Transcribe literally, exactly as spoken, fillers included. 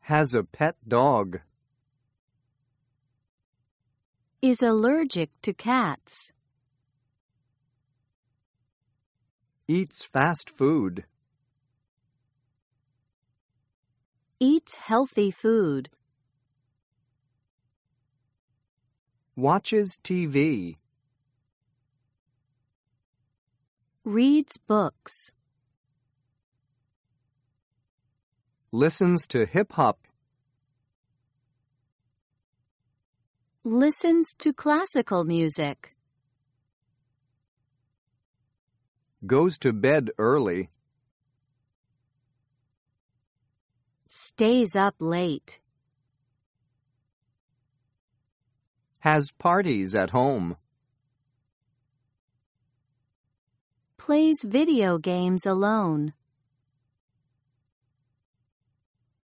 Has a pet dog. Is allergic to cats. Eats fast food. Eats healthy food. Watches T V. Reads books. Listens to hip-hop. Listens to classical music. Goes to bed early. Stays up late. Has parties at home. Plays video games alone.